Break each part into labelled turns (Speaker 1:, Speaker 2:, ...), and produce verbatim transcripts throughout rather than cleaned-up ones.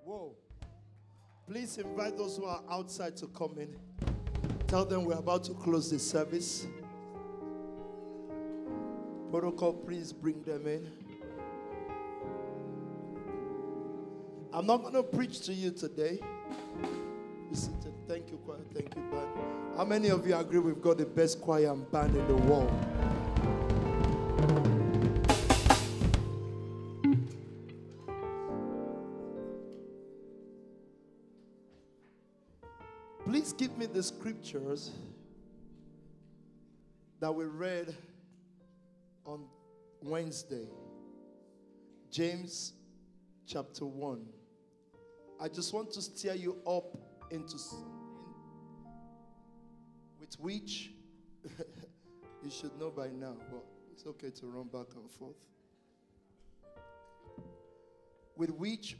Speaker 1: Whoa. Please invite those who are outside to come in. Tell them we're about to close the service. Protocol, please bring them in. I'm not going to preach to you today. Be seated. Thank you, choir. Thank you, band. How many of you agree we've got the best choir and band in the world? Please give me the scriptures that we read on Wednesday. James chapter one. I just want to steer you up into something with which you should know by now, but it's okay to run back and forth. With which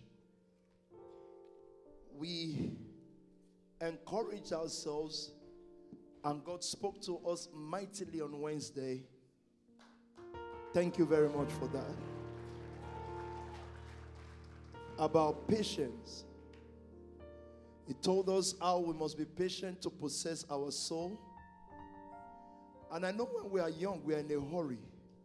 Speaker 1: we encourage ourselves, and God spoke to us mightily on Wednesday. Thank you very much for that. About patience. He told us how we must be patient to possess our soul. And I know when we are young, we are in a hurry.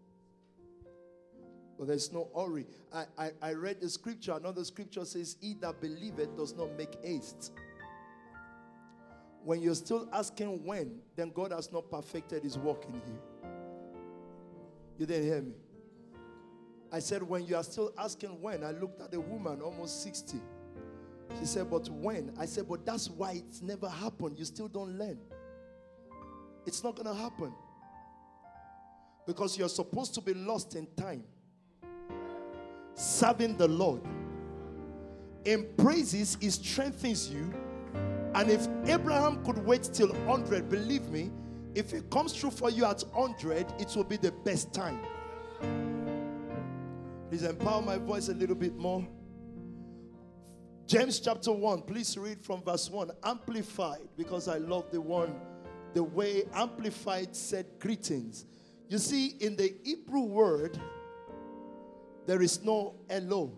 Speaker 1: But there's no hurry. I, I, I read the scripture. Another scripture says, he that believeth does not make haste. When you're still asking when, then God has not perfected his work in you. You didn't hear me. I said, when you are still asking when, I looked at a woman almost sixty. She said, but when? I said, but that's why it's never happened. You still don't learn. It's not going to happen. Because you're supposed to be lost in time, serving the Lord. In praises, it strengthens you. And if Abraham could wait till one hundred, believe me, if it comes true for you at one hundred, it will be the best time. Please empower my voice a little bit more. James chapter one, please read from verse one. Amplified, because I love the one, the way Amplified said greetings. You see, in the Hebrew word, there is no hello.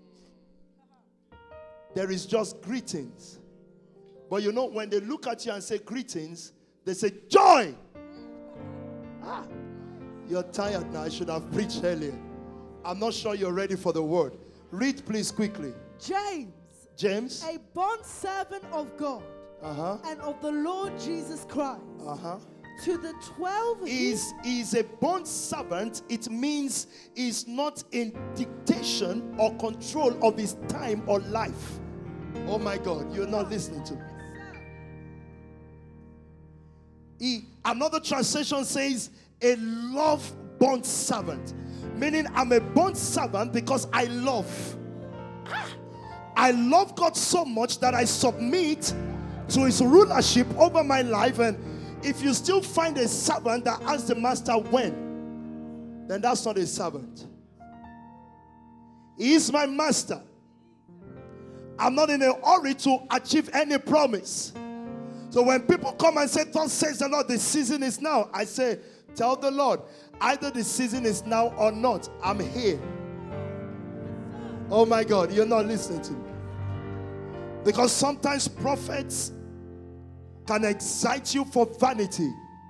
Speaker 1: There is just greetings. But you know, when they look at you and say greetings, they say joy. Ah, you're tired now. I should have preached earlier. I'm not sure you're ready for the word. Read, please, quickly.
Speaker 2: James.
Speaker 1: James.
Speaker 2: A bond servant of God
Speaker 1: uh-huh.
Speaker 2: and of the Lord Jesus Christ.
Speaker 1: Uh-huh.
Speaker 2: To the twelve.
Speaker 1: Is is a bond servant. It means he's not in dictation or control of his time or life. Oh my God, you're not listening to me. He, another translation says a love bond servant, meaning I'm a bond servant because I love. Ah, I love God so much that I submit to his rulership over my life. And if you still find a servant that asks the master when, then that's not a servant. He is my master. I'm not in a hurry to achieve any promise. So when people come and say, thus says the Lord, the season is now, I say, tell the Lord, either the season is now or not, I'm here. Oh my God, you're not listening to me. Because sometimes prophets can excite you for vanity.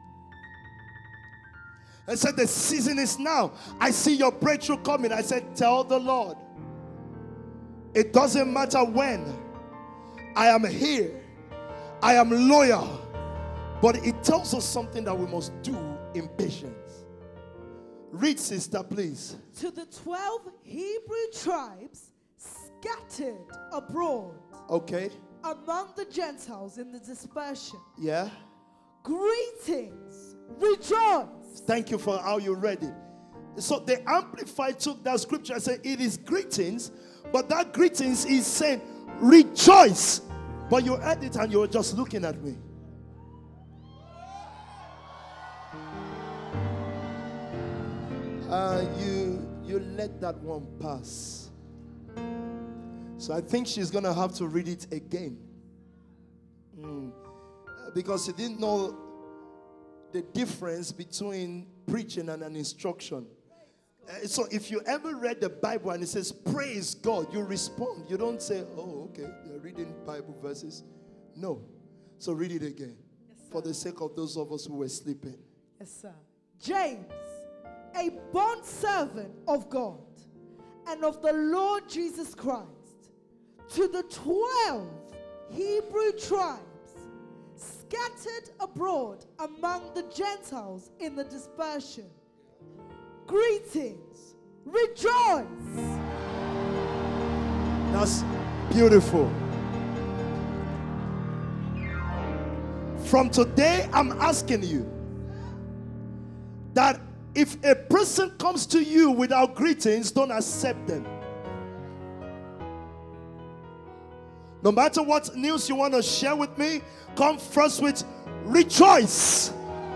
Speaker 1: I said, the season is now. I see your breakthrough coming. I said, tell the Lord, it doesn't matter when. I am here. I am loyal. But it tells us something that we must do in patience. Read, sister, please.
Speaker 2: To the twelve Hebrew tribes scattered abroad.
Speaker 1: Okay.
Speaker 2: Among the Gentiles in the dispersion.
Speaker 1: Yeah.
Speaker 2: Greetings. Rejoice.
Speaker 1: Thank you for how you read it. So the Amplified took that scripture and said, it is greetings. But that greetings is saying, rejoice. But you heard it and you were just looking at me. Uh, you, you let that one pass. So I think she's going to have to read it again. Mm. Because she didn't know the difference between preaching and an instruction. Uh, so if you ever read the Bible and it says praise God, you respond. You don't say, oh, okay, they're reading Bible verses. No. So read it again.
Speaker 2: Yes, sir.
Speaker 1: For the sake of those of us who were sleeping.
Speaker 2: Yes, sir. James, a bond servant of God and of the Lord Jesus Christ, to the twelve Hebrew tribes scattered abroad among the Gentiles in the dispersion. Greetings. Rejoice.
Speaker 1: That's beautiful. From today, I'm asking you that if a person comes to you without greetings, don't accept them. No matter what news you want to share with me, come first with rejoice.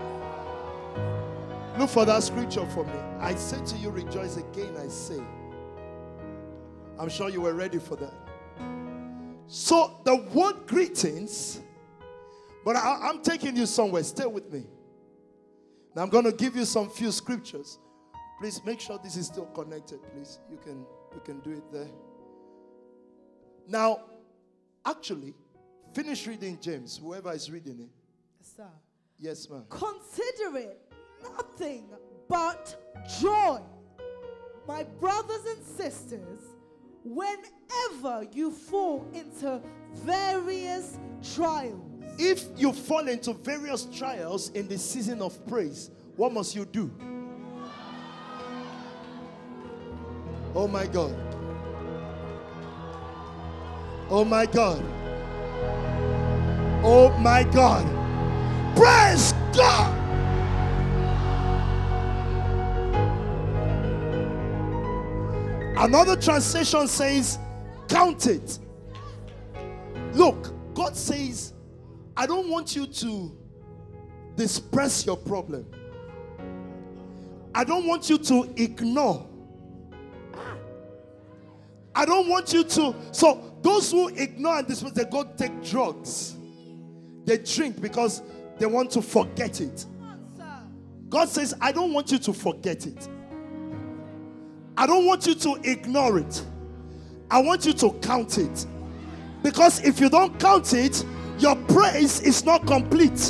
Speaker 1: Look for that scripture for me. I say to you, rejoice again, I say. I'm sure you were ready for that. So the word greetings, but I, I'm taking you somewhere. Stay with me. Now I'm going to give you some few scriptures. Please make sure this is still connected, please. You can, you can do it there. Now, actually, finish reading James, whoever is reading it.
Speaker 2: Yes, sir.
Speaker 1: Yes, ma'am.
Speaker 2: Consider it nothing but joy, my brothers and sisters, whenever you fall into various trials.
Speaker 1: If you fall into various trials in the season of praise, what must you do? Oh my God. Oh my God. Oh my God. Praise God. Another translation says, count it. Look, God says, I don't want you to disperse your problem. I don't want you to ignore. I don't want you to. So those who ignore and disperse, they go take drugs. They drink because they want to forget it. God says, I don't want you to forget it. I don't want you to ignore it. I want you to count it. Because if you don't count it, your praise is not complete.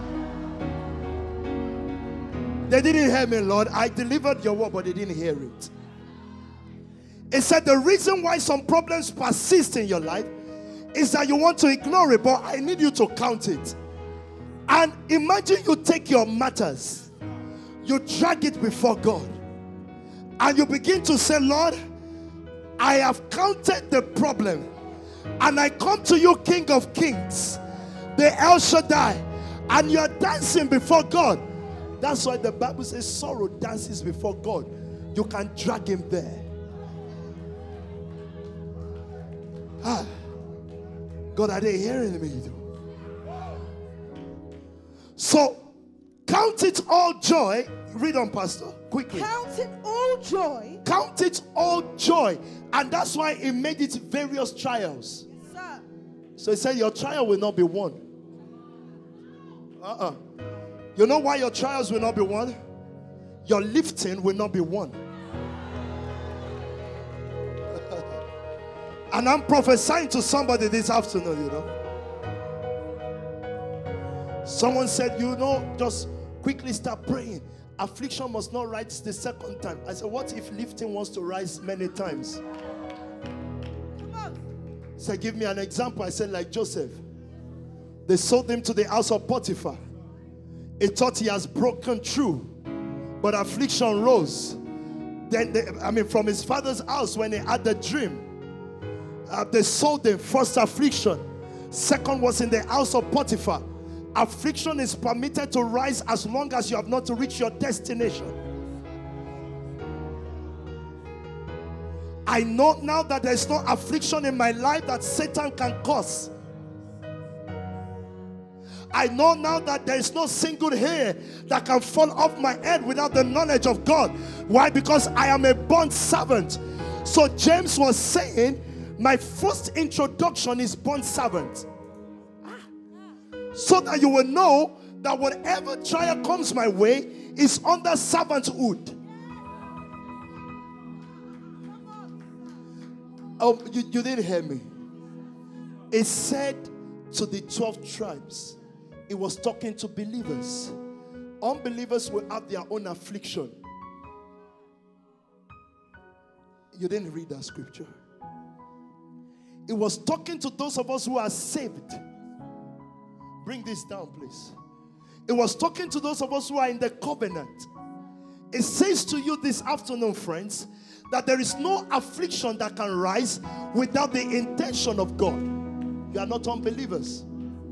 Speaker 1: They didn't hear me, Lord. I delivered your word, but they didn't hear it. It said the reason why some problems persist in your life is that you want to ignore it, but I need you to count it. And imagine you take your matters, you drag it before God, and you begin to say, Lord, I have counted the problem, and I come to you, King of Kings, the El Shaddai, and you're dancing before God. That's why the Bible says sorrow dances before God. You can drag him there. Ah, God, are they hearing me? So, count it all joy. Read on, Pastor, quickly.
Speaker 2: Count it all joy.
Speaker 1: Count it all joy. And that's why he made it various trials.
Speaker 2: Yes, sir.
Speaker 1: So he said your trial will not be one. Uh-uh. You know why your trials will not be one? Your lifting will not be one. And I'm prophesying to somebody this afternoon, you know. Someone said, you know, just quickly start praying. Affliction must not rise the second time. I said, what if lifting wants to rise many times?
Speaker 2: Come on.
Speaker 1: He said, give me an example. I said, like Joseph. They sold him to the house of Potiphar. He thought he has broken through, but affliction rose. Then, they, I mean, from his father's house, when he had the dream, uh, they sold him. First affliction. Second was in the house of Potiphar. Affliction is permitted to rise as long as you have not reached your destination. I know now that there is no affliction in my life that Satan can cause. I know now that there is no single hair that can fall off my head without the knowledge of God. Why? Because I am a bond servant. So James was saying, my first introduction is bond servant. So that you will know that whatever trial comes my way is under servanthood. Oh, you, you didn't hear me. It said to the twelve tribes, it was talking to believers. Unbelievers will have their own affliction. You didn't read that scripture. It was talking to those of us who are saved. Bring this down, please. It was talking to those of us who are in the covenant. It says to you this afternoon, friends, that there is no affliction that can rise without the intention of God. You are not unbelievers.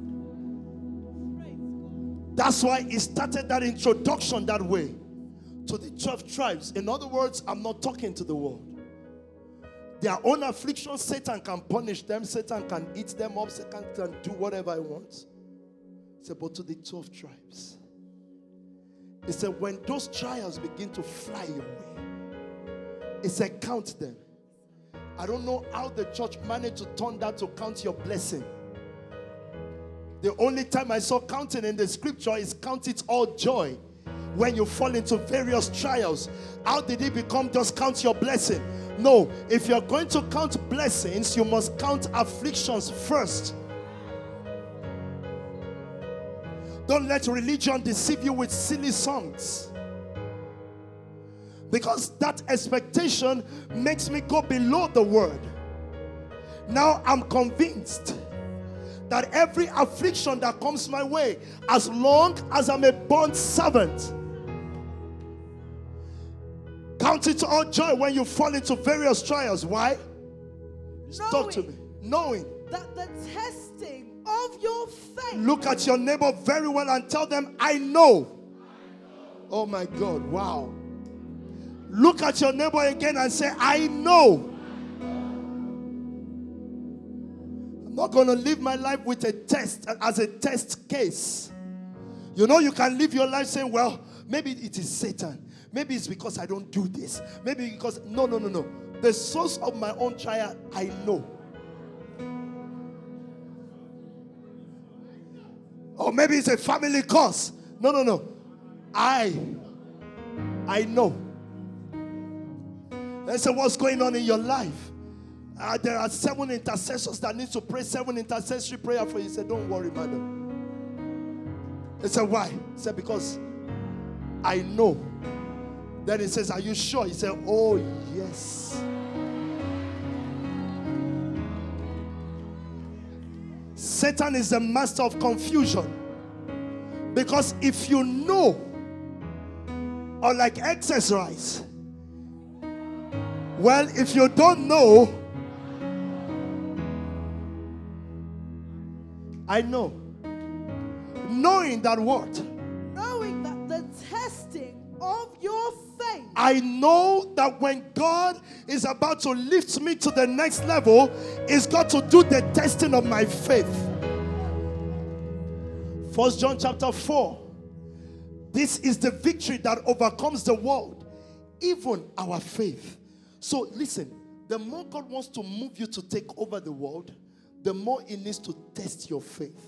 Speaker 1: That's why it started that introduction that way to the twelve tribes. In other words, I'm not talking to the world. Their own affliction, Satan can punish them, Satan can eat them up, Satan can do whatever he wants. He said, but to the twelve tribes, he said, when those trials begin to fly your way, he said, count them. I don't know how the church managed to turn that to count your blessing. The only time I saw counting in the scripture is count it all joy when you fall into various trials. How did it become just count your blessing? No, if you're going to count blessings, you must count afflictions first. Don't let religion deceive you with silly songs. Because that expectation makes me go below the word. Now I'm convinced that every affliction that comes my way, as long as I'm a bond servant, count it all joy when you fall into various trials. Why?
Speaker 2: Knowing
Speaker 1: Talk to me. Knowing
Speaker 2: that the testing of your faith.
Speaker 1: Look at your neighbor very well and tell them, I know. Oh my God, wow. Look at your neighbor again and say, I know. I'm not going to live my life with a test, as a test case. You know, you can live your life saying, well, maybe it is Satan. Maybe it's because I don't do this. Maybe because, no, no, no, no. The source of my own trial, I know. Or maybe it's a family curse. No, no, no. I, I know. Let's say what's going on in your life. Uh, there are seven intercessors that need to pray seven intercessory prayer for you. He said, don't worry, madam. He said, why? He said, because I know. Then he says, are you sure? He said, oh, yes. Satan is the master of confusion. Because if you know, or like exercise, well, if you don't know, I know. Knowing that what?
Speaker 2: Knowing that the testing of your faith.
Speaker 1: I know that when God is about to lift me to the next level, He's got to do the testing of my faith. First John chapter four. This is the victory that overcomes the world, even our faith. So listen, the more God wants to move you to take over the world, the more He needs to test your faith.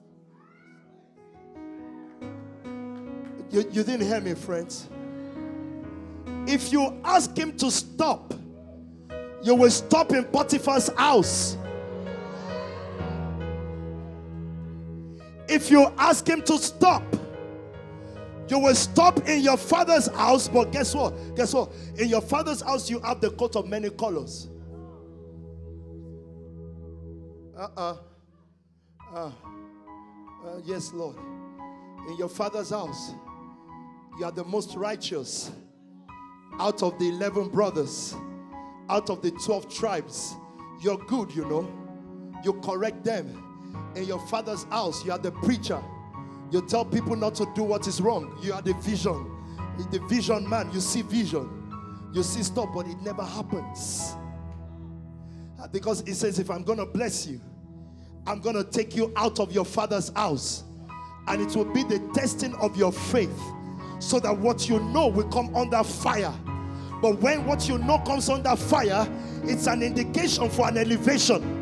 Speaker 1: You, you didn't hear me, friends. If you ask Him to stop, you will stop in Potiphar's house. If you ask Him to stop, you will stop in your father's house. But guess what? Guess what? In your father's house, you have the coat of many colors. Uh-uh. Uh, uh, yes, Lord. In your father's house, you are the most righteous. Out of the eleven brothers, out of the twelve tribes, you're good, you know. You correct them. In your father's house, you are the preacher. You tell people not to do what is wrong. You are the vision. The vision man. You see vision. You see stuff, but it never happens. Because He says, if I'm going to bless you, I'm going to take you out of your father's house. And it will be the testing of your faith, so that what you know will come under fire. But when what you know comes under fire, it's an indication for an elevation.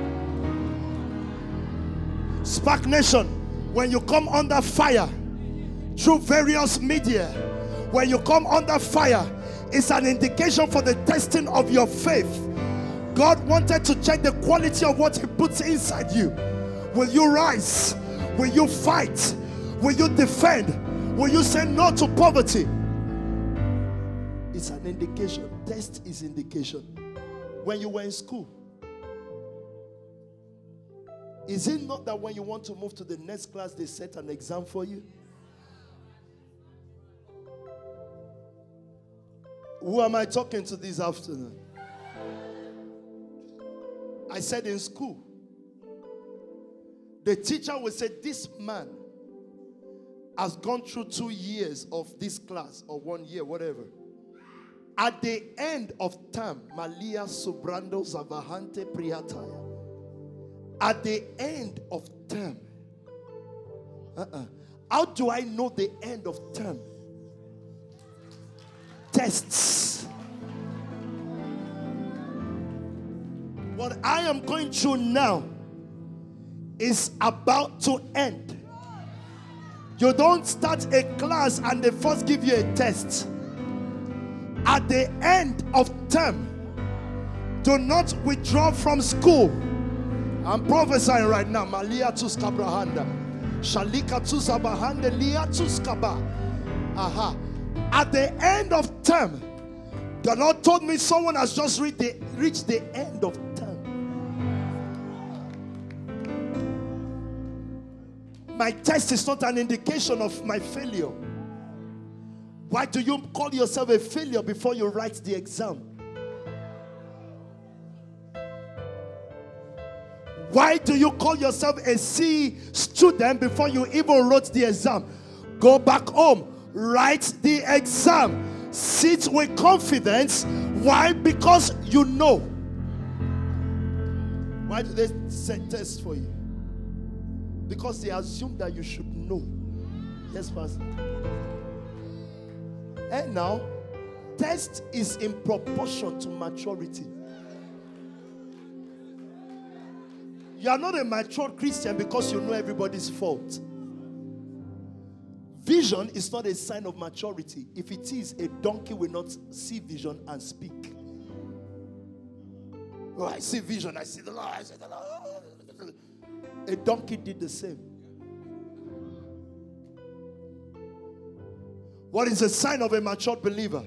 Speaker 1: Spark Nation, when you come under fire through various media, when you come under fire, it's an indication for the testing of your faith. God wanted to check the quality of what He puts inside you. Will you rise? Will you fight? Will you defend? Will you say no to poverty? It's an indication. Test is indication. When you were in school, is it not that when you want to move to the next class, they set an exam for you? Who am I talking to this afternoon? I said in school, the teacher will say, this man has gone through two years of this class, or one year, whatever. At the end of term, Malia Sobrando Zavahante Priataya. At the end of term, uh-uh. How do I know the end of term? Tests. What I am going through now is about to end. You don't start a class and they first give you a test. At the end of term, do not withdraw from school. I'm prophesying right now. Malia Tuskabrahanda. Shalika Tusabahanda Lia Tuskaba. Aha. At the end of term, the Lord told me someone has just reached the, reached the end of term. My test is not an indication of my failure. Why do you call yourself a failure before you write the exam? Why do you call yourself a C student before you even wrote the exam? Go back home, write the exam, sit with confidence. Why? Because you know. Why do they set tests for you? Because they assume that you should know. Yes, Pastor. And now, test is in proportion to maturity. You are not a mature Christian because you know everybody's fault. Vision is not a sign of maturity. If it is, a donkey will not see vision and speak. Oh, I see vision, I see the Lord, I see the Lord. A donkey did the same. What is a sign of a matured believer?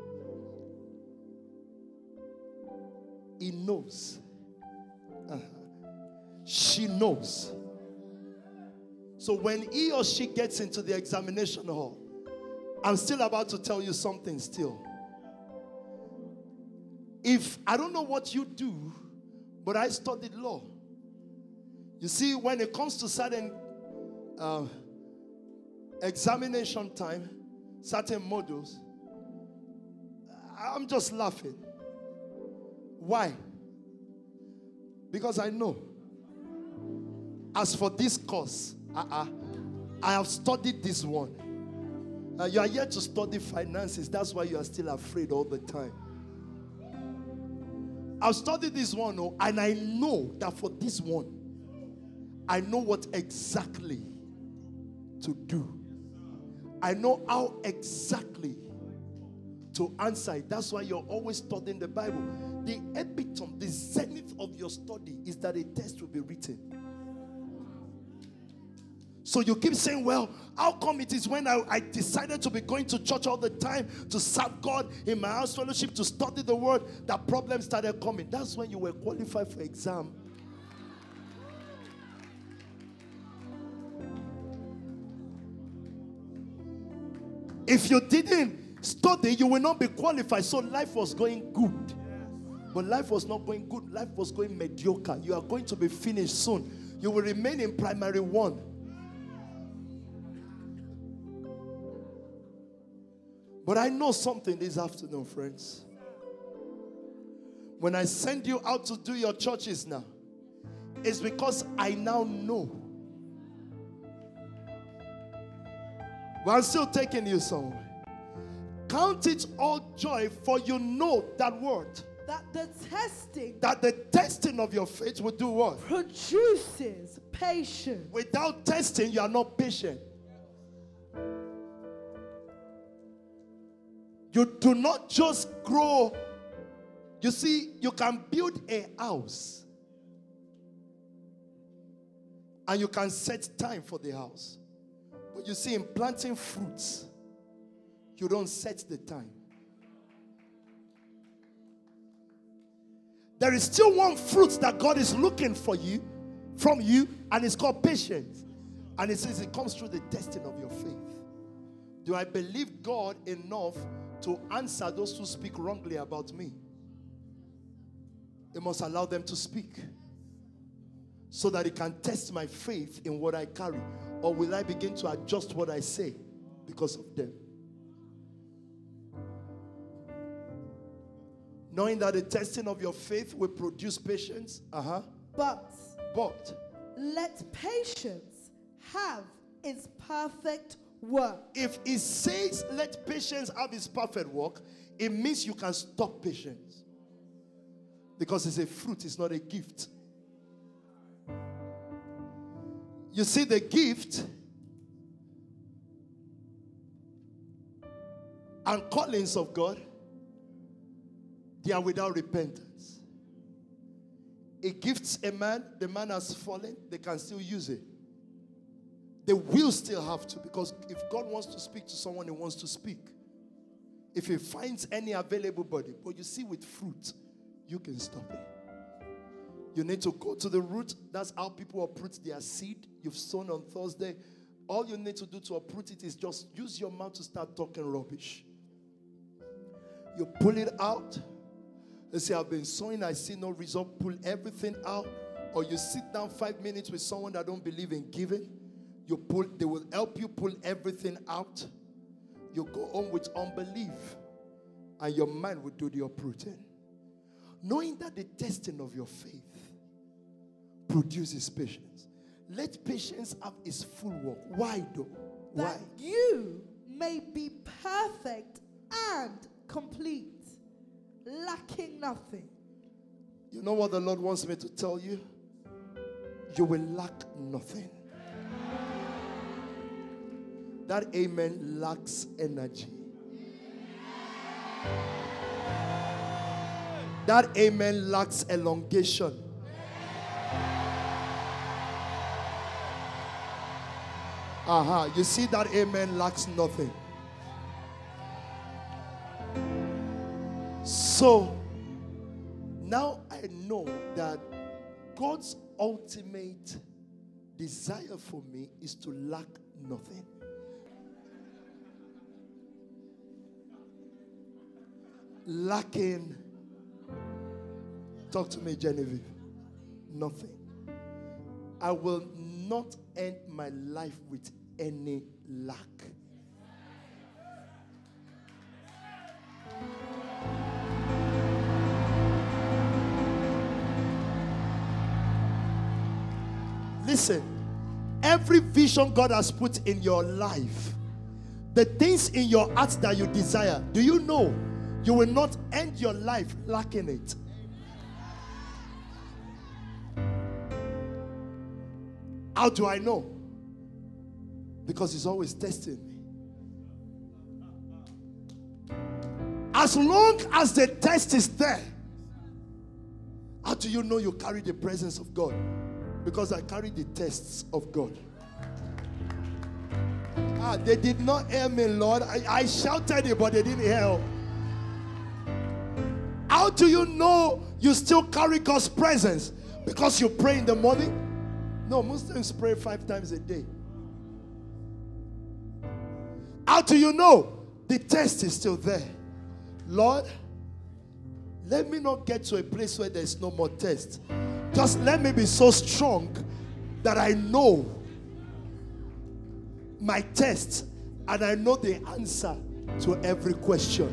Speaker 1: He knows. Uh-huh. She knows. So when he or she gets into the examination hall, I'm still about to tell you something still. If I don't know what you do, but I studied law. You see, when it comes to certain uh, examination time, certain modules, I'm just laughing. Why? Because I know. As for this course, uh-uh, I have studied this one. Uh, you are yet to study finances. That's why you are still afraid all the time. I've studied this one, oh, and I know that for this one, I know what exactly to do. I know how exactly to answer it. That's why you're always studying the Bible. The epitome, the zenith of your study is that a test will be written. So you keep saying, well, how come it is when I, I decided to be going to church all the time, to serve God in my house fellowship, to study the word, that problems started coming? That's when you were qualified for exam. If you didn't study, you will not be qualified. So life was going good. But life was not going good. Life was going mediocre. You are going to be finished soon. You will remain in primary one. But I know something this afternoon, friends. When I send you out to do your churches now, it's because I now know. But I'm still taking you somewhere. Count it all joy, for you know that word.
Speaker 2: That the testing.
Speaker 1: That the testing of your faith will do what?
Speaker 2: Produces patience.
Speaker 1: Without testing, you are not patient. You do not just grow You see, you can build a house and you can set time for the house. But you see, in planting fruits, you don't set the time. There is still one fruit that God is looking for you, from you, and it's called patience. And it says it comes through the testing of your faith. Do I believe God enough to answer those who speak wrongly about me? It must allow them to speak, so that it can test my faith in what I carry. Or will I begin to adjust what I say because of them? Knowing that the testing of your faith will produce patience. Uh-huh.
Speaker 2: But,
Speaker 1: But
Speaker 2: let patience have its perfect work.
Speaker 1: if it says let patience have its perfect work, it means you can stop patience. Because it's a fruit, it's not a gift. You see, the gift and callings of God, they are without repentance. It gifts a man, the man has fallen, they can still use it. They will still have to, because if God wants to speak to someone, he wants to speak. If he finds any available body, but you see, with fruit, you can stop it. You need to go to the root. That's how people uproot their seed. You've sown on Thursday. All you need to do to uproot it is just use your mouth to start talking rubbish. You pull it out. You say, I've been sowing, I see no result. Pull everything out. Or you sit down five minutes with someone that don't believe in giving. You pull, they will help you pull everything out. You go home with unbelief, and your mind will do the uprooting. Knowing that the testing of your faith produces patience. Let patience have its full work. Why though?
Speaker 2: That
Speaker 1: Why?
Speaker 2: you may be perfect and complete, lacking nothing.
Speaker 1: You know what the Lord wants me to tell you? You will lack nothing. That amen lacks energy. That amen lacks elongation. Aha, uh-huh. You see, that amen lacks nothing. So, now I know that God's ultimate desire for me is to lack nothing. Lacking, talk to me, Genevieve, nothing. I will not end my life with any lack. Listen, every vision God has put in your life, the things in your heart that you desire, do you know you will not end your life lacking it? How do I know? Because he's always testing me. As long as the test is there, how do you know you carry the presence of God? Because I carry the tests of God. Ah, they did not hear me, Lord. I, I shouted it, but they didn't hear. How do you know you still carry God's presence? Because you pray in the morning? No, Muslims pray five times a day. How do you know? The test is still there. Lord, let me not get to a place where there's no more test. Just let me be so strong that I know my test and I know the answer to every question.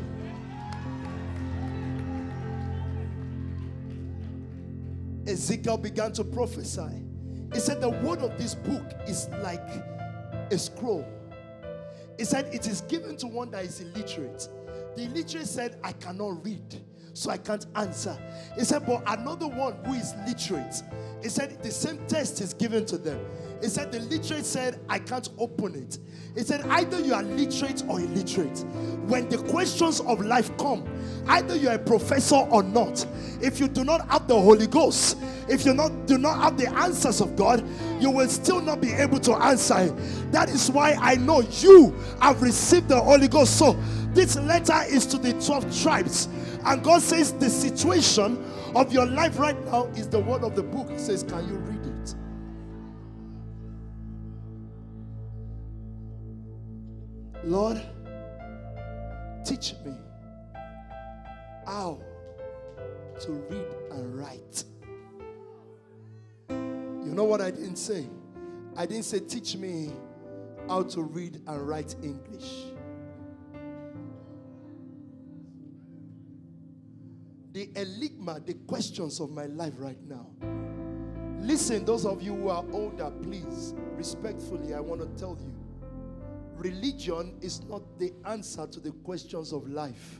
Speaker 1: Ezekiel began to prophesy. He said the word of this book is like a scroll. He said it is given to one that is illiterate. The illiterate said, I cannot read. so I can't answer. He said, but another one who is literate, he said the same test is given to them. He said the literate said, I can't open it. He said either you are literate or illiterate. When the questions of life come, either you are a professor or not. If you do not have the Holy Ghost, if you not do not have the answers of God, you will still not be able to answer it. That is why I know you have received the Holy Ghost. So this letter is to the twelve tribes. And God says the situation of your life right now is the word of the book. He says, can you read it? Lord, teach me how to read and write. You know what I didn't say? I didn't say teach me how to read and write English. The enigma, the questions of my life right now. Listen, those of you who are older, please, respectfully, I want to tell you, religion is not the answer to the questions of life.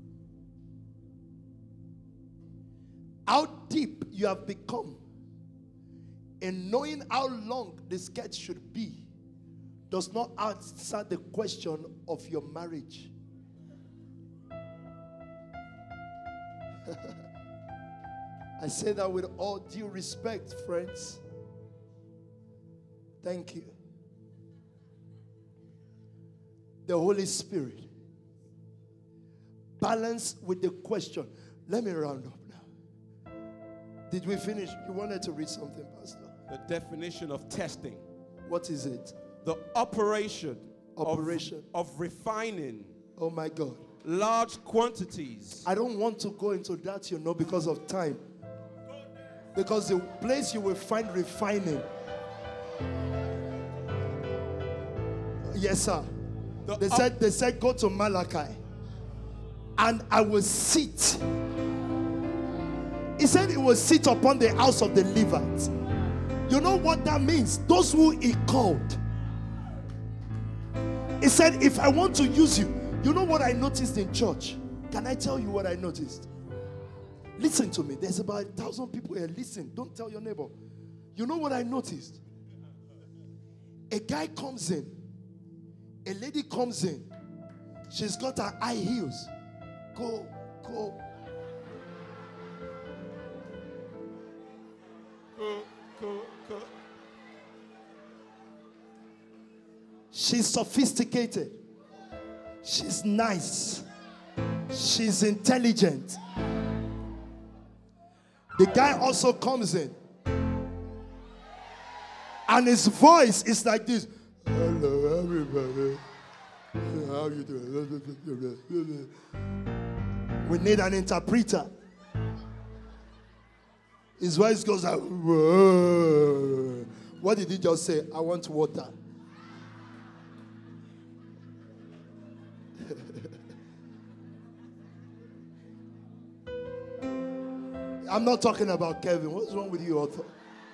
Speaker 1: How deep you have become in knowing how long the sketch should be does not answer the question of your marriage. I say that with all due respect, friends. Thank you. The Holy Spirit. Balance with the question. Let me round up now. Did we finish? You wanted to read something, Pastor?
Speaker 3: The definition of testing.
Speaker 1: What is it?
Speaker 3: The operation,
Speaker 1: operation.
Speaker 3: Of, of refining.
Speaker 1: Oh my God.
Speaker 3: Large quantities.
Speaker 1: I don't want to go into that, you know, because of time. Because the place you will find refining. Yes, sir. The they said they said go to Malachi and I will sit. He said he will sit upon the house of the Levites. You know what that means? Those who he called. He said, if I want to use you, you know what I noticed in church? Can I tell you what I noticed? Listen to me. There's about a thousand people here. Listen. Don't tell your neighbor. You know what I noticed? A guy comes in. A lady comes in. She's got her high heels. Go, go.
Speaker 3: Go, go, go.
Speaker 1: She's sophisticated. She's nice. She's intelligent. The guy also comes in. And his voice is like this. Hello, everybody. How you doing? We need an interpreter. His voice goes like, whoa. What did he just say? I want water. I'm not talking about Kevin. What's wrong with you, author?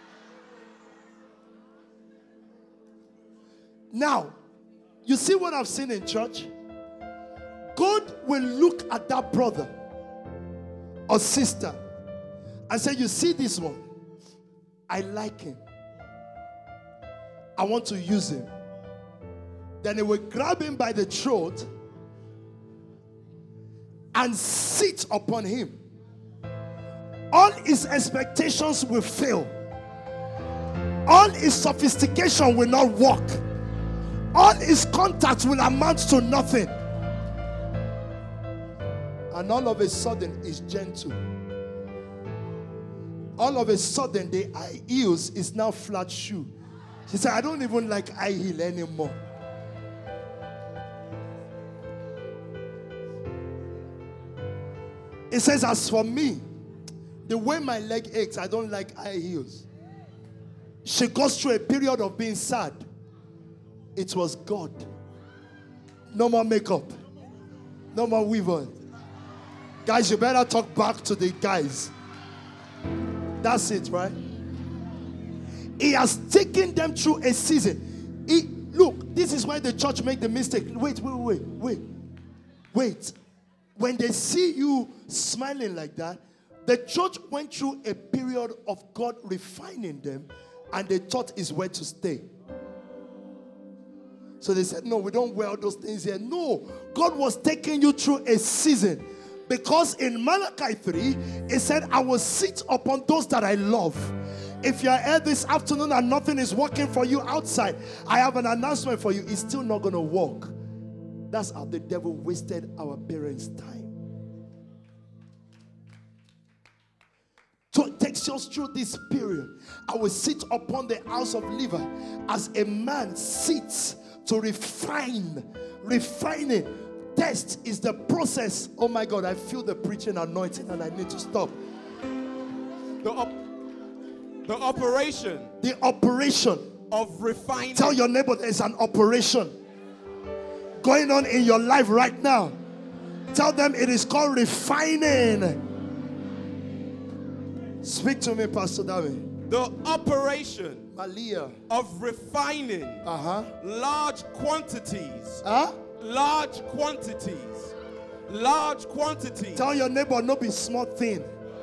Speaker 1: Now, you see what I've seen in church? God will look at that brother or sister and say, you see this one? I like him. I want to use him. Then he will grab him by the throat and sit upon him. All his expectations will fail. All his sophistication will not work. All his contacts will amount to nothing. And all of a sudden, he's gentle. All of a sudden, the high heels is now flat shoe. She said, I don't even like high heel anymore. It says, as for me, the way my leg aches, I don't like high heels. She goes through a period of being sad. It was God. No more makeup. No more weave on. Guys, you better talk back to the guys. That's it, right? He has taken them through a season. He, look, this is why the church made the mistake. Wait, wait, wait, wait. Wait. when they see you smiling like that, the church went through a period of God refining them, and they thought it's where to stay. So they said, no, we don't wear all those things here. No, God was taking you through a season. Because in Malachi three, it said, I will sit upon those that I love. If you're here this afternoon and nothing is working for you outside, I have an announcement for you. It's still not going to work. That's how the devil wasted our parents' time. So it takes us through this period. I will sit upon the house of Levi as a man sits to refine. Refining. Test is the process. Oh my God, I feel the preaching anointing and I need to stop.
Speaker 3: The, op- the operation.
Speaker 1: The operation
Speaker 3: of refining.
Speaker 1: Tell your neighbor there's an operation going on in your life right now. Tell them it is called refining. Speak to me, Pastor David.
Speaker 3: The operation
Speaker 1: Malia.
Speaker 3: of refining
Speaker 1: Uh-huh.
Speaker 3: large quantities.
Speaker 1: Huh?
Speaker 3: Large quantities. Large quantities.
Speaker 1: Tell your neighbor, no be small thing.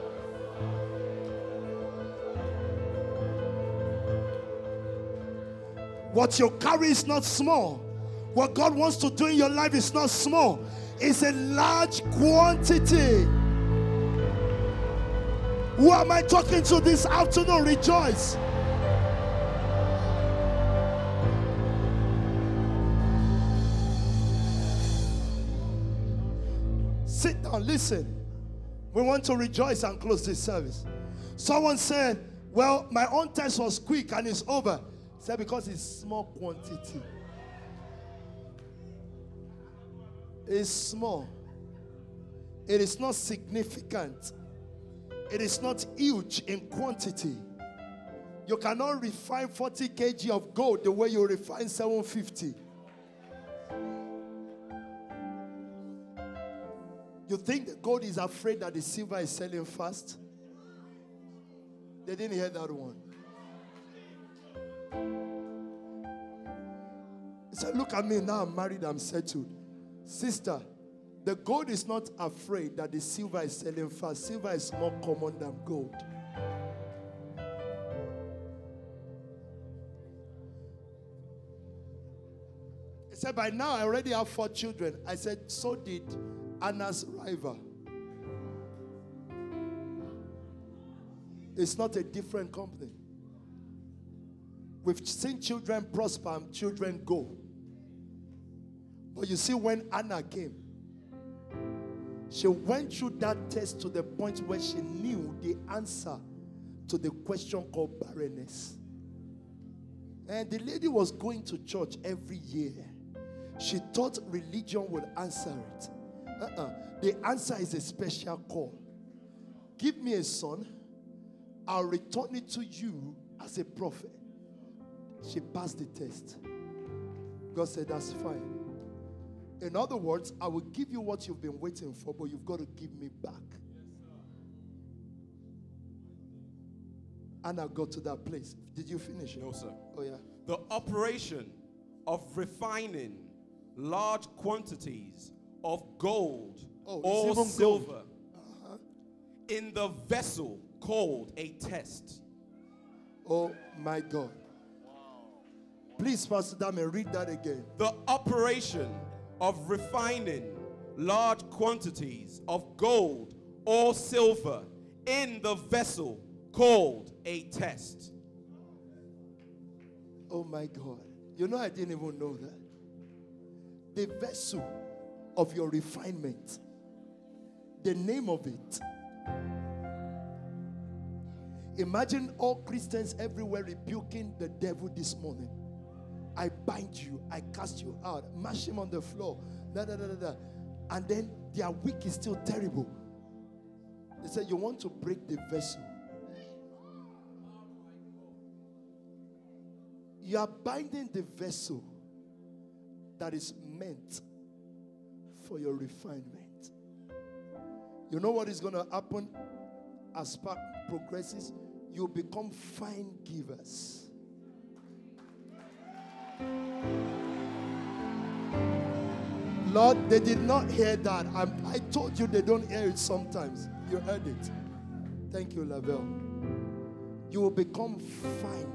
Speaker 1: What you carry is not small. What God wants to do in your life is not small. It's a large quantity. Who am I talking to this afternoon? Rejoice. Sit down, listen. We want to rejoice and close this service. Someone said, well, my own test was quick and it's over. Said because it's small quantity. It's small. It is not significant. It is not huge in quantity. You cannot refine forty kilograms of gold the way you refine seven hundred fifty. You think the gold is afraid that the silver is selling fast? They didn't hear that one. He said, look at me now, I'm married, I'm settled. Sister, the gold is not afraid that the silver is selling fast. Silver is more common than gold. He said, by now I already have four children. I said, so did Anna's rival. It's not a different company. We've seen children prosper and children go. But you see, when Anna came, she went through that test to the point where she knew the answer to the question called barrenness. And the lady was going to church every year. She thought religion would answer it. Uh-uh. The answer is a special call. Give me a son, I'll return it to you as a prophet. She passed the test. God said, that's fine. In other words, I will give you what you've been waiting for, but you've got to give me back. And I got to that place. Did you finish it?
Speaker 3: No, sir.
Speaker 1: Oh, yeah.
Speaker 3: The operation of refining large quantities of gold
Speaker 1: Oh,
Speaker 3: or
Speaker 1: it's even
Speaker 3: silver
Speaker 1: gold. Uh-huh.
Speaker 3: in the vessel called a test.
Speaker 1: Oh, my God. Please, Pastor Dame, read that again.
Speaker 3: The operation of refining large quantities of gold or silver in the vessel called a test.
Speaker 1: Oh my God. You know, I didn't even know that. The vessel of your refinement, the name of it. Imagine all Christians everywhere rebuking the devil this morning. I bind you, I cast you out, mash him on the floor, da, da, da, da, da. And then their week is still terrible. They say, you want to break the vessel. You are binding the vessel that is meant for your refinement. You know what is going to happen as Spark progresses? You become fine givers. Lord, they did not hear that. I'm, I told you they don't hear it sometimes. You heard it. Thank you, Lavelle. You will become fine.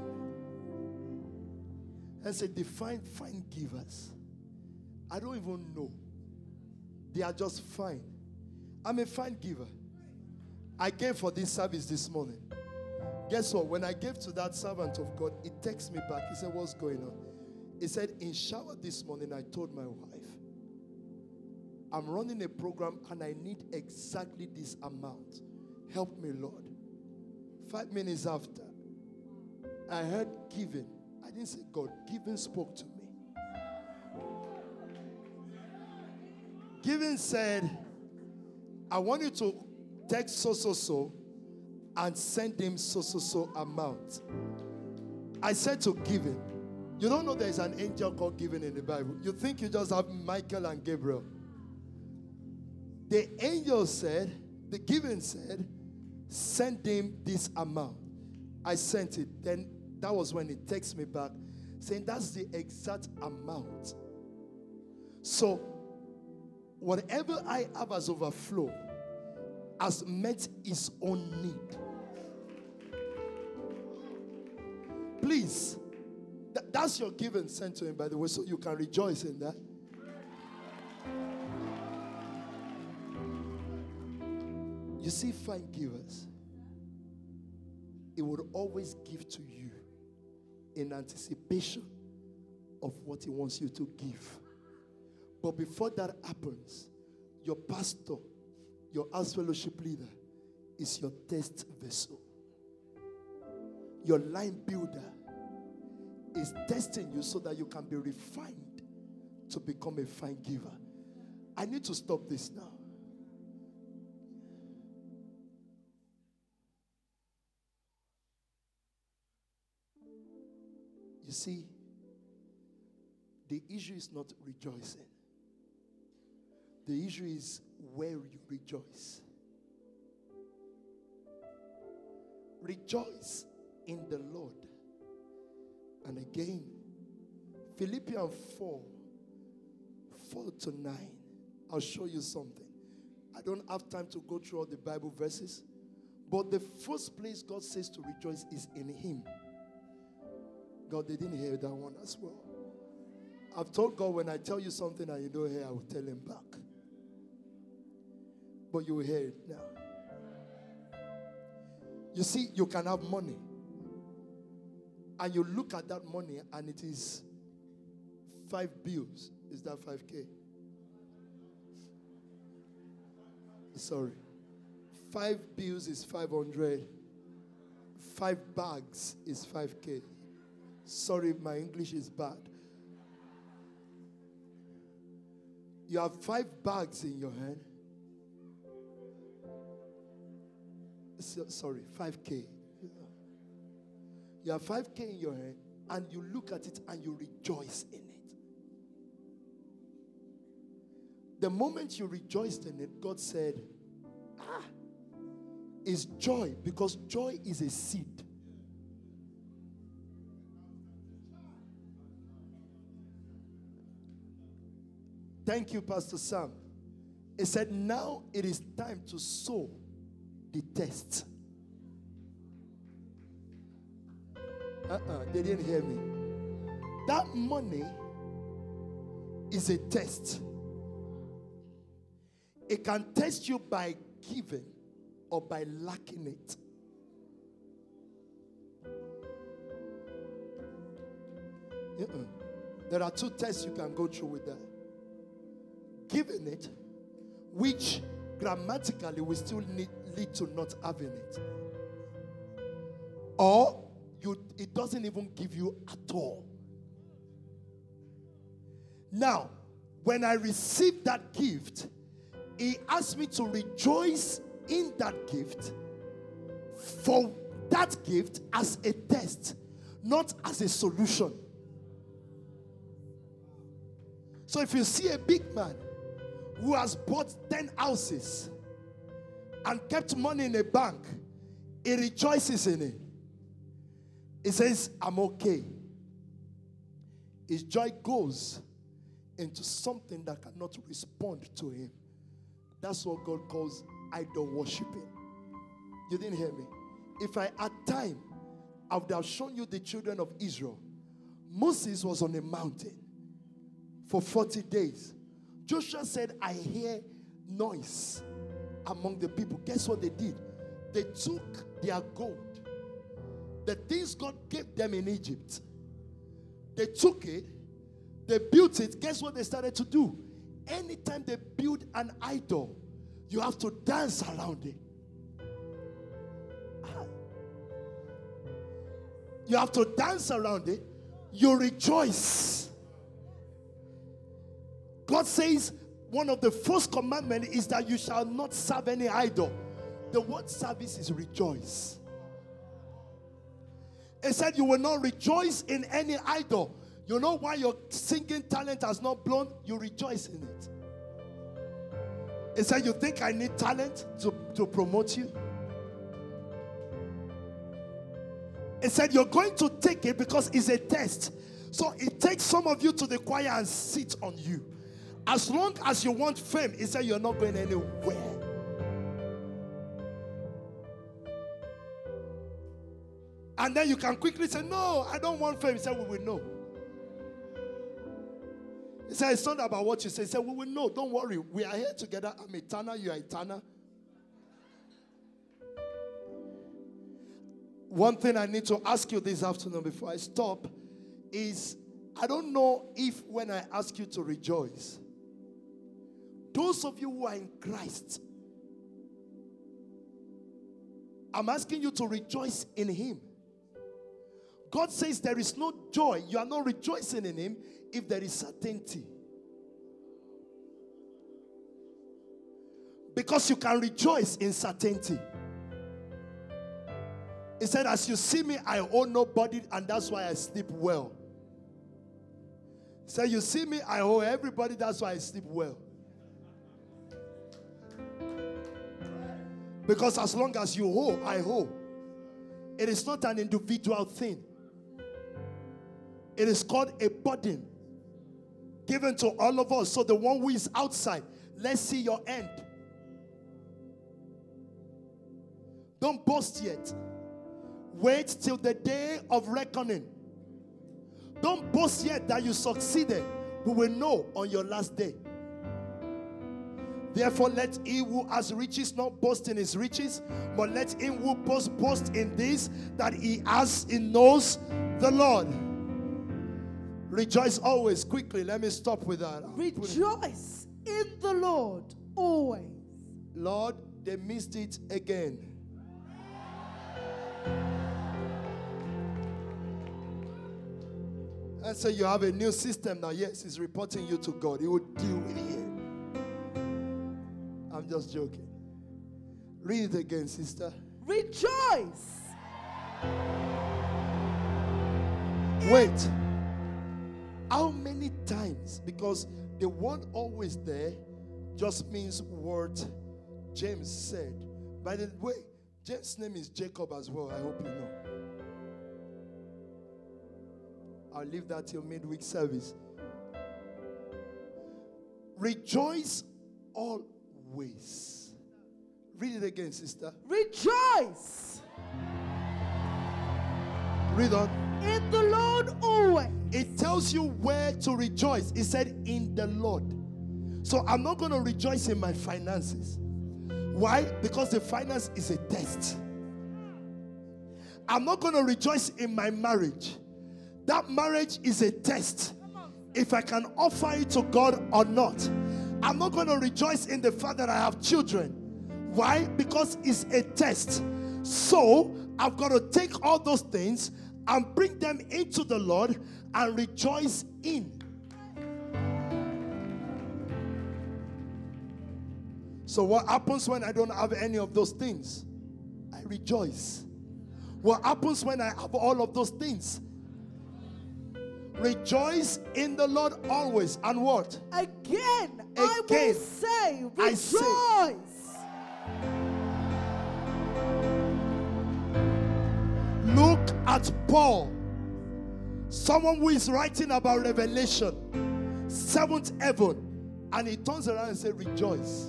Speaker 1: And say, define fine givers. I don't even know. They are just fine. I'm a fine giver. I gave for this service this morning. Guess what? When I gave to that servant of God, he texted me back. He said, what's going on? He said, in shower this morning, I told my wife, I'm running a program and I need exactly this amount. Help me, Lord. Five minutes after, I heard giving. I didn't say God. Giving spoke to me. Giving said, I want you to text so, so, so and send him so, so, so amount. I said to Giving, you don't know there's an angel called Giving in the Bible. You think you just have Michael and Gabriel. The angel said, the Giving said, send him this amount. I sent it. Then that was when he texted me back saying that's the exact amount. So whatever I have as overflow has met his own need. Please, th- that's your giving sent to him, by the way, so you can rejoice in that. You see, fine givers, he would always give to you in anticipation of what he wants you to give. But before that happens, your pastor, your house fellowship leader, is your test vessel. Your line builder is testing you so that you can be refined to become a fine giver. I need to stop this now. You see, the issue is not rejoicing. The issue is where you rejoice. Rejoice in the Lord. And again, Philippians four, four to nine. I'll show you something. I don't have time to go through all the Bible verses. But the first place God says to rejoice is in Him. God, they didn't hear that one as well. I've told God when I tell you something and you don't hear, I will tell Him back. But you will hear it now. You see, you can have money. And you look at that money and it is five bills. Is that five K? Sorry. Five bills is five hundred. Five bags is five K. Sorry, my English is bad. You have five bags in your hand. So, sorry, five K. You have five K in your hand, and you look at it and you rejoice in it. The moment you rejoiced in it, God said, ah, it's joy, because joy is a seed. Thank you, Pastor Sam. He said, now it is time to sow the test. Uh-uh, they didn't hear me. That money is a test. It can test you by giving or by lacking it. Uh-uh. There are two tests you can go through with that. Giving it, which grammatically will still need, lead to not having it. Or you, it doesn't even give you at all. Now, when I received that gift, He asked me to rejoice in that gift for that gift as a test, not as a solution. So if you see a big man who has bought ten houses and kept money in a bank, he rejoices in it. He says, I'm okay. His joy goes into something that cannot respond to him. That's what God calls idol worshiping. You didn't hear me? If I had time, I would have shown you the children of Israel. Moses was on a mountain for forty days. Joshua said, I hear noise among the people. Guess what they did? They took their gold, the things God gave them in Egypt. They took it, they built it. Guess what they started to do? Anytime they build an idol, you have to dance around it. You have to dance around it. You rejoice. God says one of the first commandments is that you shall not serve any idol. The word service is rejoice. It said you will not rejoice in any idol. You know why your singing talent has not blown? You rejoice in it. It said you think I need talent to, to promote you? It said you're going to take it because it's a test. So it takes some of you to the choir and sit on you. As long as you want fame, it said you're not going anywhere. And then you can quickly say, no, I don't want fame. He said, we will know. He said, it's not about what you say. He said, we will know. Don't worry. We are here together. I'm eternal. You are eternal. One thing I need to ask you this afternoon before I stop is, I don't know if when I ask you to rejoice, those of you who are in Christ, I'm asking you to rejoice in him. God says there is no joy. You are not rejoicing in him if there is certainty. Because you can rejoice in certainty. He said, as you see me, I owe nobody, and that's why I sleep well. He said, you see me, I owe everybody, that's why I sleep well. Because as long as you owe, I owe. It is not an individual thing. It is called a burden given to all of us. So the one who is outside, let's see your end. Don't boast yet. Wait till the day of reckoning. Don't boast yet that you succeeded. We will know on your last day. Therefore, let he who has riches not boast in his riches, but let him who boasts boast in this, that he has, he knows the Lord. Rejoice always. Quickly, let me stop with that.
Speaker 2: Rejoice in the Lord always.
Speaker 1: Lord, they missed it again. And so you have a new system now. Yes, he's reporting you to God. He will deal with it. I'm just joking. Read it again, sister.
Speaker 2: Rejoice.
Speaker 1: Wait. How many times? Because the word always there just means what James said. By the way, James' name is Jacob as well. I hope you know. I'll leave that till midweek service. Rejoice always. Read it again, sister.
Speaker 2: Rejoice.
Speaker 1: Read on.
Speaker 2: In the Lord always.
Speaker 1: It tells you where to rejoice. It said in the Lord. So I'm not going to rejoice in my finances. Why? Because the finance is a test. I'm not going to rejoice in my marriage. That marriage is a test. If I can offer it to God or not. I'm not going to rejoice in the fact that I have children. Why? Because it's a test. So I've got to take all those things and bring them into the Lord and rejoice in. So what happens when I don't have any of those things? I rejoice. What happens when I have all of those things? Rejoice in the Lord always. And what?
Speaker 2: Again,
Speaker 1: Again
Speaker 2: I will say, rejoice.
Speaker 1: I say. Look at Paul. Someone who is writing about revelation. seventh heaven, and he turns around and says, rejoice.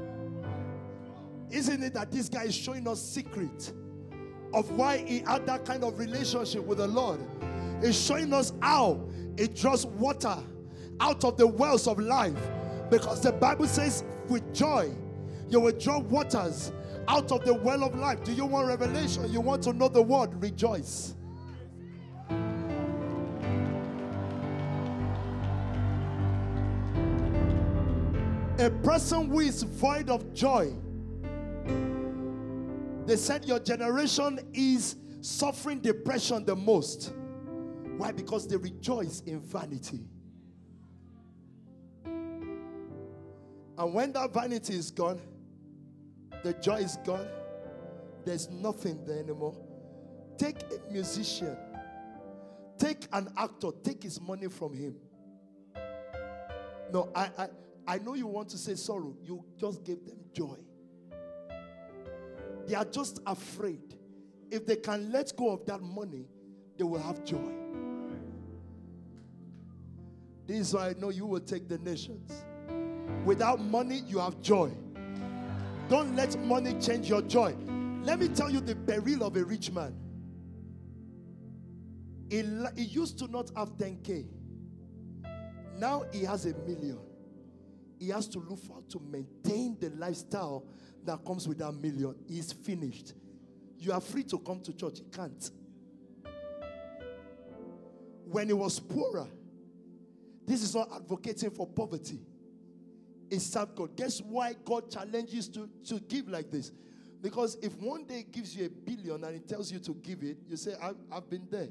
Speaker 1: Isn't it that this guy is showing us secret of why he had that kind of relationship with the Lord? He's showing us how he draws water out of the wells of life. Because the Bible says, with joy, you will draw waters out of the well of life. Do you want revelation? You want to know the word? Rejoice. A person who is void of joy, they said your generation is suffering depression the most. Why? Because they rejoice in vanity. And when that vanity is gone, the joy is gone, there's nothing there anymore. Take a musician, take an actor, take his money from him. No, I, I, I know you want to say sorrow. You just gave them joy. They are just afraid. If they can let go of that money, they will have joy. This is why I know you will take the nations. Without money, you have joy. Don't let money change your joy. Let me tell you the peril of a rich man. He, he used to not have ten K. Now he has a million. He has to look for to maintain the lifestyle that comes with that million. He's finished. You are free to come to church. He can't. When he was poorer, this is not advocating for poverty. He served God. Guess why God challenges to, to give like this? Because if one day he gives you a billion and he tells you to give it, you say, I've, I've been there.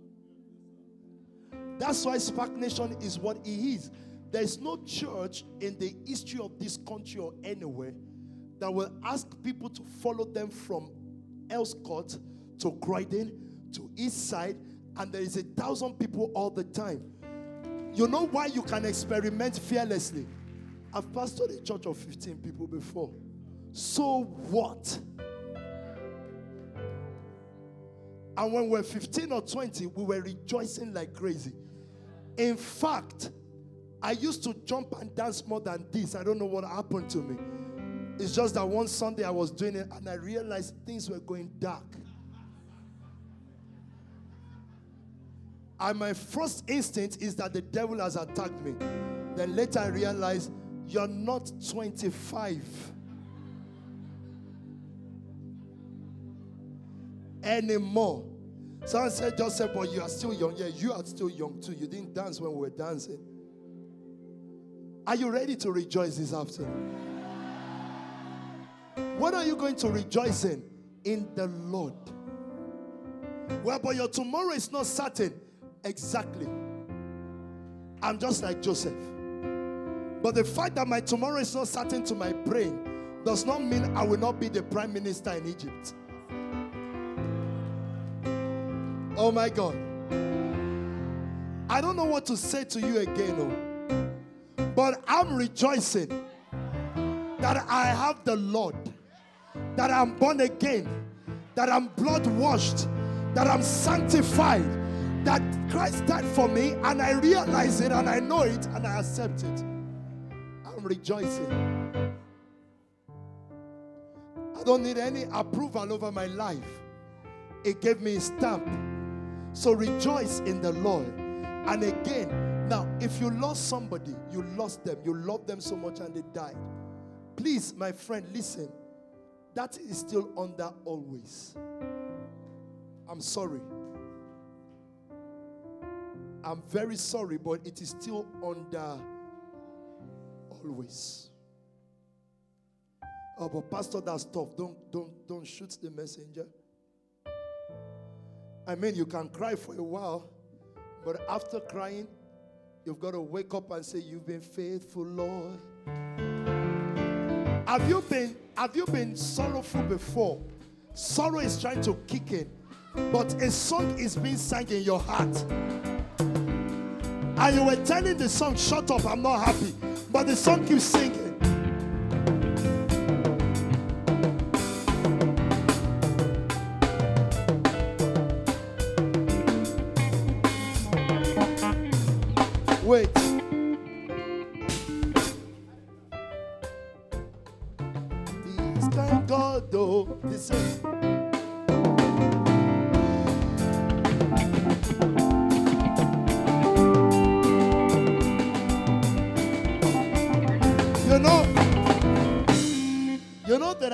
Speaker 1: That's why Spark Nation is what it is. There is no church in the history of this country or anywhere that will ask people to follow them from Elscott to Croydon to East Side, and there is a thousand people all the time. You know why you can experiment fearlessly? I've pastored a church of fifteen people before. So what? And when we were fifteen or twenty, we were rejoicing like crazy. In fact, I used to jump and dance more than this. I don't know what happened to me. It's just that one Sunday I was doing it and I realized things were going dark. And my first instinct is that the devil has attacked me. Then later I realized, you're not twenty-five anymore. Someone said, just said, but you are still young. Yeah, you are still young too. You didn't dance when we were dancing. Are you ready to rejoice this afternoon? What are you going to rejoice in? In the Lord. Well, but your tomorrow is not certain. Exactly. I'm just like Joseph. But the fact that my tomorrow is not certain to my brain does not mean I will not be the prime minister in Egypt. Oh my God. I don't know what to say to you again, oh. But I'm rejoicing that I have the Lord, that I'm born again, that I'm blood washed, that I'm sanctified, that Christ died for me, and I realize it and I know it and I accept it. I'm rejoicing. I don't need any approval over my life. It gave me a stamp. So rejoice in the Lord. And again, now, if you lost somebody, you lost them, you loved them so much and they died. Please, my friend, listen. That is still under always. I'm sorry. I'm very sorry, but it is still under always. Oh, but Pastor, that's tough. Don't, don't, don't shoot the messenger. I mean, you can cry for a while, but after crying, you've got to wake up and say, you've been faithful, Lord. Have you been, have you been sorrowful before? Sorrow is trying to kick in, but a song is being sung in your heart. And you were telling the song, shut up, I'm not happy. But the song keeps singing. Wait.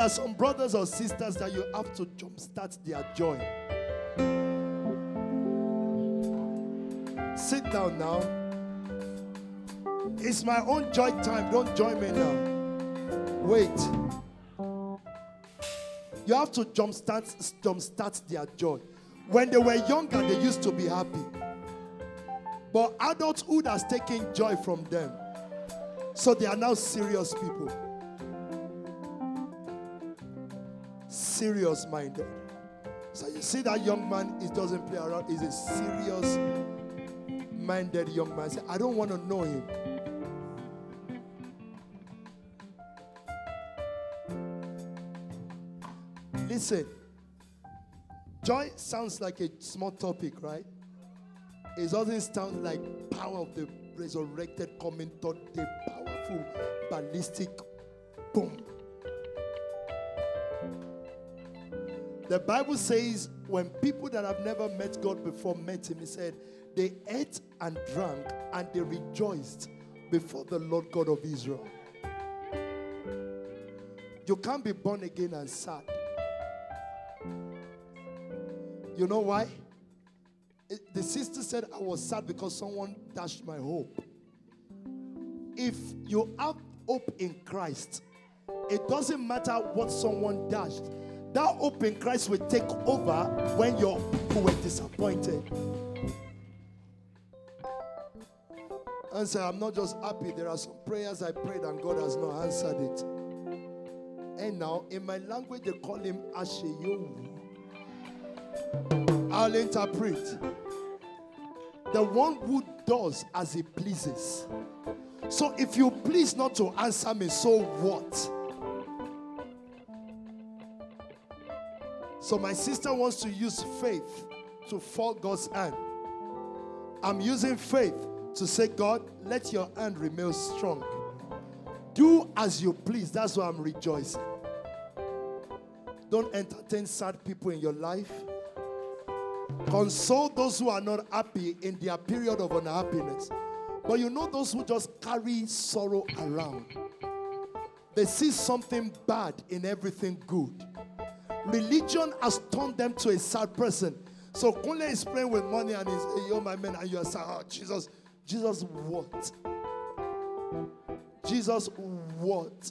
Speaker 1: are some brothers or sisters that you have to jumpstart their joy. Sit down now. It's my own joy time. Don't join me now. Wait. You have to jumpstart, jumpstart their joy. When they were younger, they used to be happy. But adulthood has taken joy from them. So they are now serious people. Serious minded. So you see that young man, he doesn't play around. He's a serious minded young man. Say, I don't want to know him. Listen, joy sounds like a small topic, right? It doesn't sound like power of the resurrected coming third day, powerful, ballistic, boom. The Bible says when people that have never met God before met him, he said, they ate and drank and they rejoiced before the Lord God of Israel. You can't be born again and sad. You know why? It, the sister said I was sad because someone dashed my hope. If you have hope in Christ, it doesn't matter what someone dashed. That hope in Christ will take over when your people were disappointed. And say, I'm not just happy. There are some prayers I prayed and God has not answered it. And now, in my language, they call him Asheyowu. I'll interpret. The one who does as he pleases. So if you please not to answer me, so what? So my sister wants to use faith to fall God's hand. I'm using faith to say, God, let your hand remain strong. Do as you please. That's why I'm rejoicing. Don't entertain sad people in your life. Console those who are not happy in their period of unhappiness. But you know those who just carry sorrow around. They see something bad in everything good. Religion has turned them to a sad person. So Kunle is praying with money and he's, hey, yo, my man, and you are saying, oh, Jesus, Jesus what? Jesus what?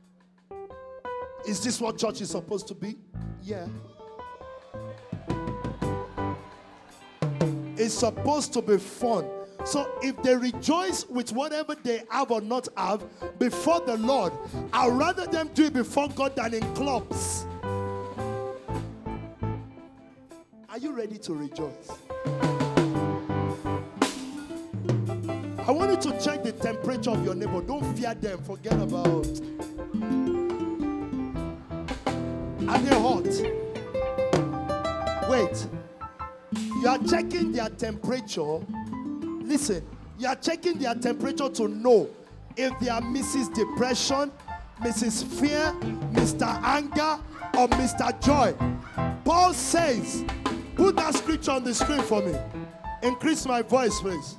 Speaker 1: Is this what church is supposed to be? Yeah. It's supposed to be fun. So if they rejoice with whatever they have or not have before the Lord, I'd rather them do it before God than in clubs. Are you ready to rejoice? I want you to check the temperature of your neighbor. Don't fear them. Forget about. Are they hot? Wait. You are checking their temperature. Listen. You are checking their temperature to know if they are Missus Depression, Missus Fear, Mister Anger, or Mister Joy. Paul says, put that scripture on the screen for me. Increase my voice, please.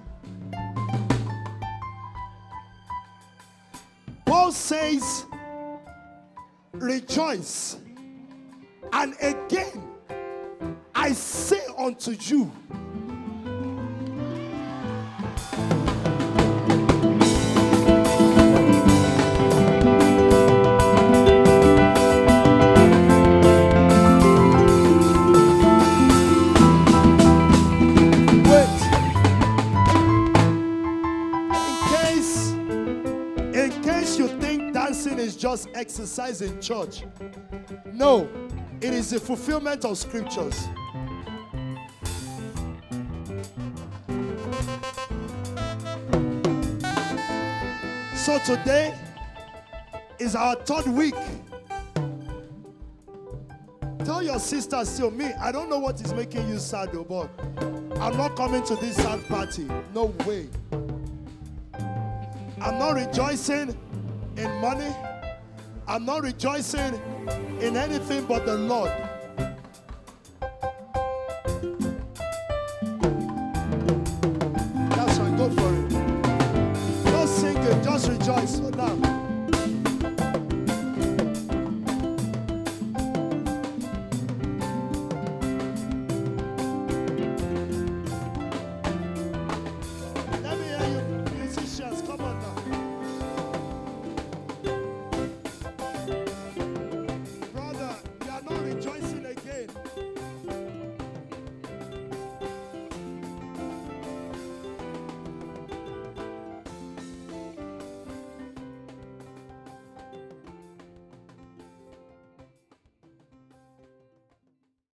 Speaker 1: Paul says, rejoice. And again, I say unto you, just exercise in church. No, it is the fulfillment of scriptures. So today is our third week. Tell your sister still, me, I don't know what is making you sad, though, but I'm not coming to this sad party. No way. I'm not rejoicing in money. I'm not rejoicing in anything but the Lord.